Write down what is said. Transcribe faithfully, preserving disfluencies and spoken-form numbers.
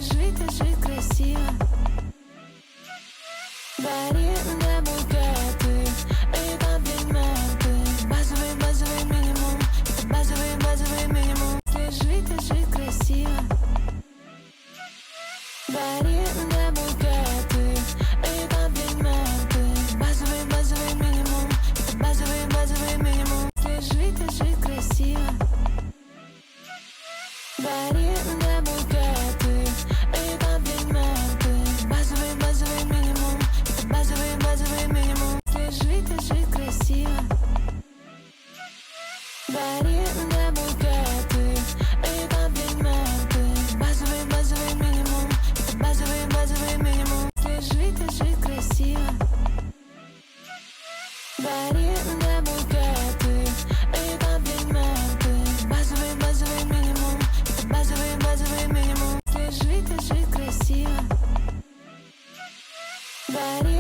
жить и жить красиво. Дари мне букеты и комплименты. Базовый, базовый минимум. Это базовый, базовый минимум. Если жить и жить красиво. Дари мне букеты и комплименты. Базовый, базовый минимум. Это базовый, базовый минимум. Если жить и жить красиво. Дари мне букеты и комплименты. Базовый, базовый минимум. Это базовый, базовый минимум. Если жить и жить красиво. Дари мне букеты и комплименты. Базовый, базовый минимум. Это базовый, базовый минимум. Если жить и жить красиво. Дари мне букеты и комплименты. Базовый, базовый минимум. Это базовый, базовый минимум. Если жить и жить красиво. Дари